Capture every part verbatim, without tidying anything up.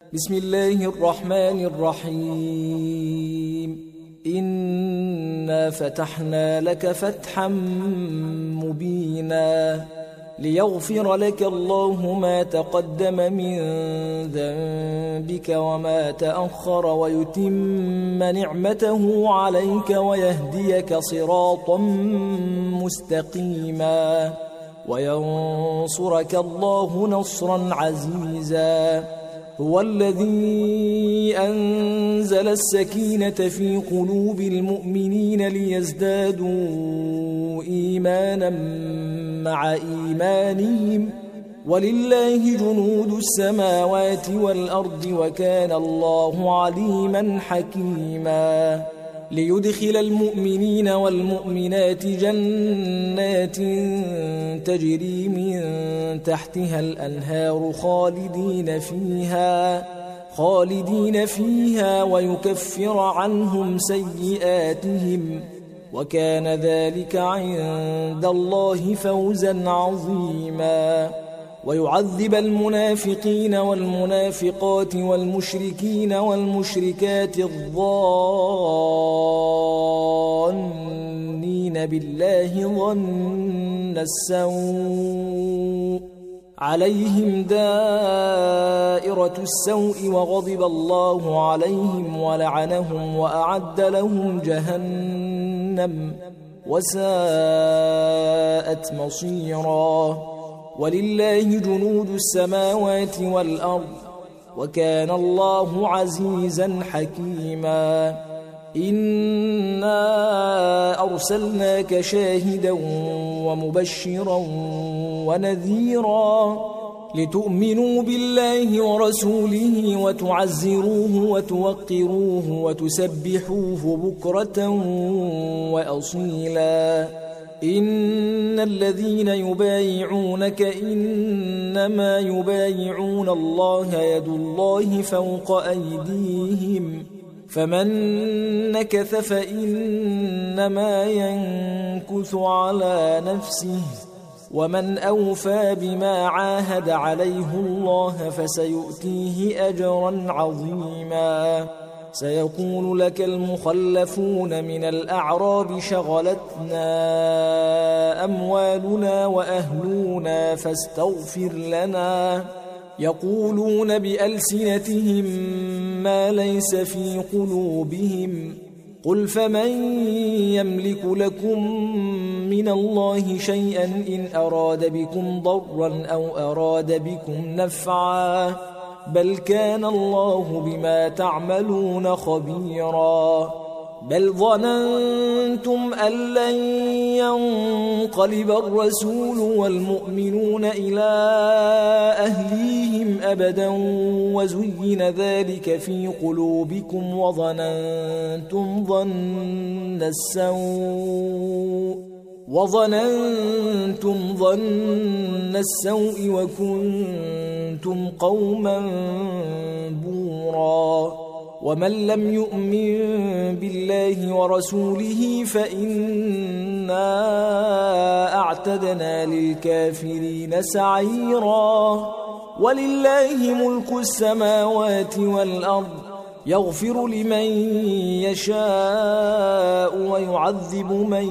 بسم الله الرحمن الرحيم إنا فتحنا لك فتحا مبينا ليغفر لك الله ما تقدم من ذنبك وما تأخر ويتم نعمته عليك ويهديك صراطا مستقيما وينصرك الله نصرا عزيزا. هو الذي أنزل السكينة في قلوب المؤمنين ليزدادوا إيمانا مع إيمانهم ولله جنود السماوات والأرض وكان الله عليما حكيما. ليدخل المؤمنين والمؤمنات جنات تجري من تحتها الأنهار خالدين فيها خالدين فيها ويكفر عنهم سيئاتهم وكان ذلك عند الله فوزا عظيما. ويعذب المنافقين والمنافقات والمشركين والمشركات الظانين بالله ظن السوء عليهم دائرة السوء وغضب الله عليهم ولعنهم وأعد لهم جهنم وساءت مصيرا. ولله جنود السماوات والأرض وكان الله عزيزا حكيما. إنا أرسلناك شاهدا ومبشرا ونذيرا لتؤمنوا بالله ورسوله وتعزروه وتوقروه وتسبحوه بكرة وأصيلا. إن الذين يبايعونك إنما يبايعون الله يد الله فوق أيديهم فمن نكث فإنما ينكث على نفسه ومن أوفى بما عاهد عليه الله فسيؤتيه أجرا عظيما. سيقول لك المخلفون من الأعراب شغلتنا أموالنا وأهلنا فاستغفر لنا يقولون بألسنتهم ما ليس في قلوبهم قل فمن يملك لكم من الله شيئا إن أراد بكم ضرا أو أراد بكم نفعا بل كان الله بما تعملون خبيرا. بل ظننتم أن لن ينقلب الرسول والمؤمنون إلى أهليهم أبدا وزين ذلك في قلوبكم وظننتم ظن السوء وظننتم ظن السوء وكنتم قوما بورا. ومن لم يؤمن بالله ورسوله فإنا أعتدنا للكافرين سعيرا. ولله ملك السماوات والأرض يغفر لمن يشاء ويعذب من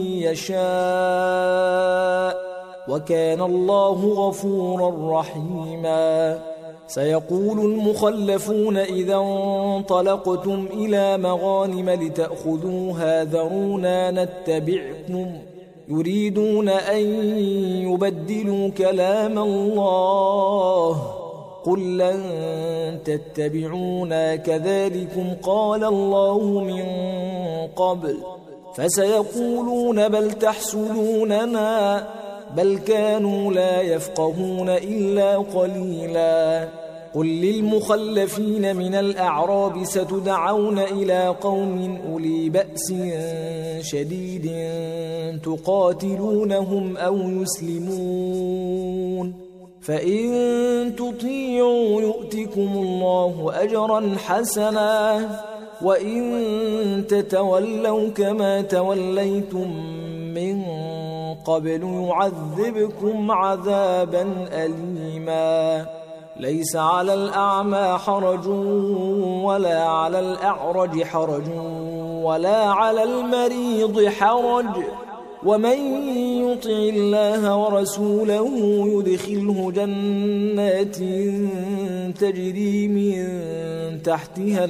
يشاء وكان الله غفورا رحيما. سيقول المخلفون إذا انطلقتم إلى مغانم لتأخذوها ذرونا نتبعكم يريدون أن يبدلوا كلام الله قل لن تتبعونا كذلكم قال الله من قبل فسيقولون بل تحسدوننا بل كانوا لا يفقهون إلا قليلا. قل للمخلفين من الأعراب ستدعون إلى قوم أولي بأس شديد تقاتلونهم أو يسلمون فإن تطيعوا يؤتكم الله أجرا حسنا وإن تتولوا كما توليتم من قبل يعذبكم عذابا أليما. ليس على الأعمى حرج ولا على الأعرج حرج ولا على المريض حرج ومن يطع الله ورسوله يدخله جنات تجري من تحتها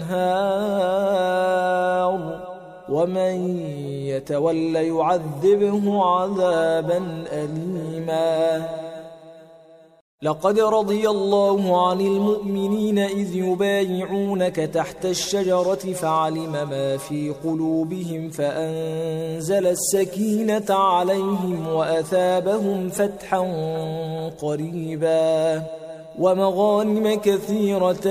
الأنهار ومن يتول يعذبه عذابا أليما. لقد رضي الله عن المؤمنين إذ يبايعونك تحت الشجرة فعلم ما في قلوبهم فأنزل السكينة عليهم وأثابهم فتحا قريبا ومغانم كثيرة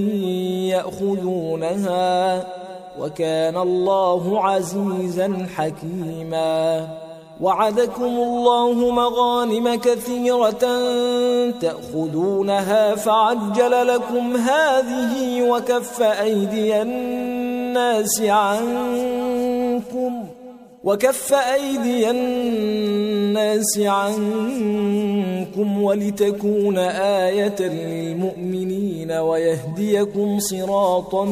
يأخذونها وكان الله عزيزا حكيما. وعدكم الله مغانم كثيرة تأخذونها فعجل لكم هذه وكف أيدي الناس عنكم وكف أيدي الناس عنكم ولتكون آية للمؤمنين ويهديكم صراطا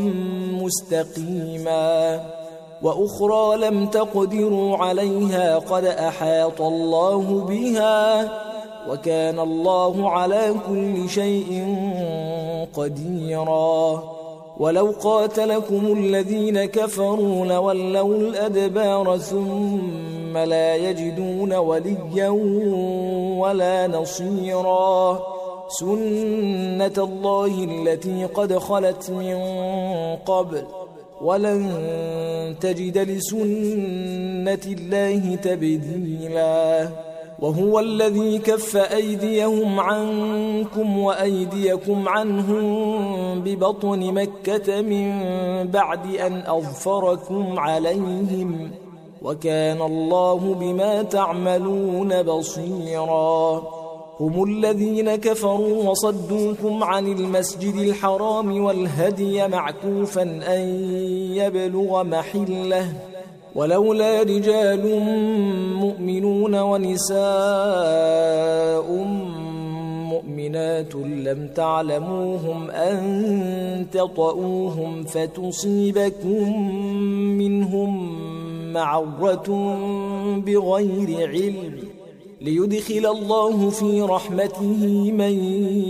مستقيما. وأخرى لم تقدروا عليها قد أحاط الله بها وكان الله على كل شيء قديرا. ولو قاتلكم الذين كفروا لولوا الأدبار ثم لا يجدون وليا ولا نصيرا. سنة الله التي قد خلت من قبل ولن تجد لسنة الله تبديلا. وهو الذي كف أيديهم عنكم وأيديكم عنهم ببطن مكة من بعد أن أظفركم عليهم وكان الله بما تعملون بصيرا. هم الذين كفروا وصدوكم عن المسجد الحرام والهدي معكوفا أن يبلغ محله ولولا رجال مؤمنون ونساء مؤمنات لم تعلموهم أن تطؤوهم فتصيبكم منهم معرة بغير علم ليدخل الله في رحمته من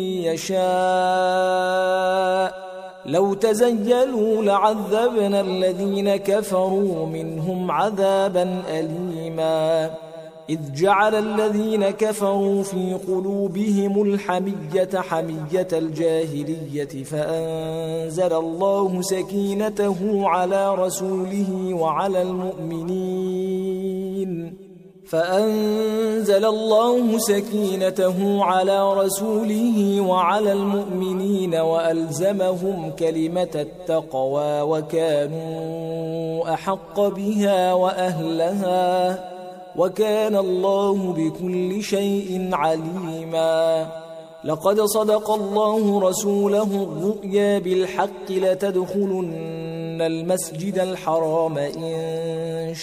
يشاء. لو تزيلوا لعذبنا الذين كفروا منهم عذابا أليما. إذ جعل الذين كفروا في قلوبهم الحمية حمية الجاهلية فأنزل الله سكينته على رسوله وعلى المؤمنين فأنزل الله سكينته على رسوله وعلى المؤمنين وألزمهم كلمة التقوى وكانوا أحق بها وأهلها وكان الله بكل شيء عليما. لقد صدق الله رسوله الرؤيا بالحق لتدخلن المسجد الحرام إن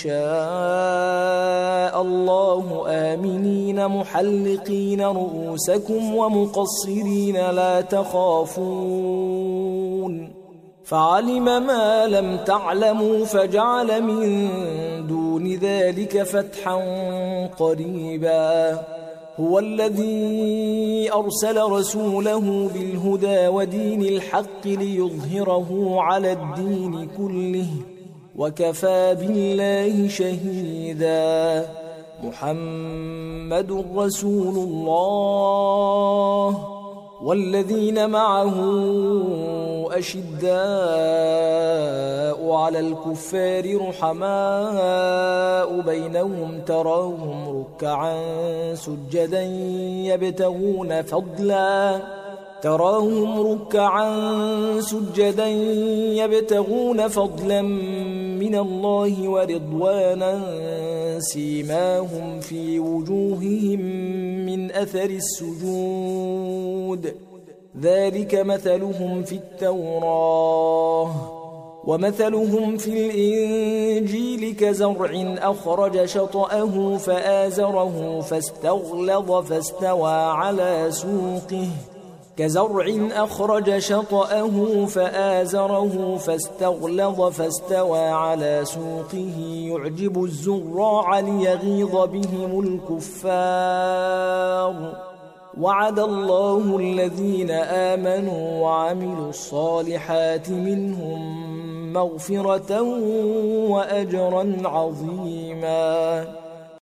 شاء الله آمنين محلقين رؤوسكم ومقصرين لا تخافون فعلم ما لم تعلموا فجعل من دون ذلك فتحا قريبا. هو الذي أرسل رسوله بالهدى ودين الحق ليظهره على الدين كله وكفى بالله شهيدا. محمد رسول الله والذين معه أشداء على الكفار رحماء بينهم تراهم ركعا سجدا يبتغون فضلا تراهم ركعا سجدا يبتغون فضلا من الله ورضوانا سيماهم في وجوههم من أثر السجود ذلك مثلهم في التوراة ومثلهم في الإنجيل كزرع أخرج شطأه فآزره فاستغلظ فاستوى على سوقه كزرع أخرج شطأه فآزره فاستغلظ فاستوى على سوقه يعجب الزراع ليغيظ بهم الكفار وعد الله الذين آمنوا وعملوا الصالحات منهم مغفرة وأجرا عظيما.